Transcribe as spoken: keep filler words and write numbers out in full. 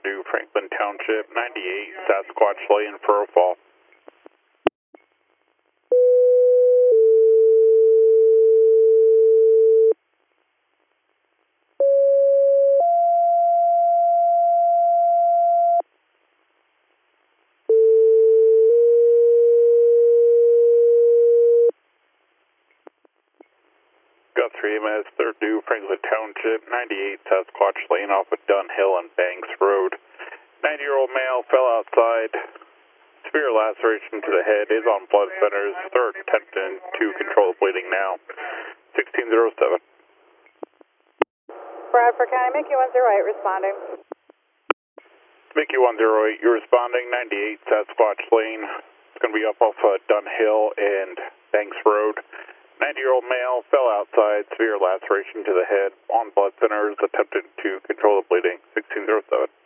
New Franklin Township, ninety-eight, Sasquatch Lane for a fall. Guthrie, M S, third New Franklin Township, ninety-eight, Sasquatch Lane off of Dunn Hill and Banks Road. ninety-year-old male fell outside. Severe laceration to the head, is on blood centers. Third attempting to control the bleeding now. sixteen oh seven. Bradford County, Mickey one zero eight, responding. Mickey one zero eight, you're responding, ninety-eight, Sasquatch Lane. It's going to be up off uh, Dunn Hill and Banks Road. ninety-year-old male fell outside, severe laceration to the head, on blood centers, attempted to control the bleeding. sixteen oh seven.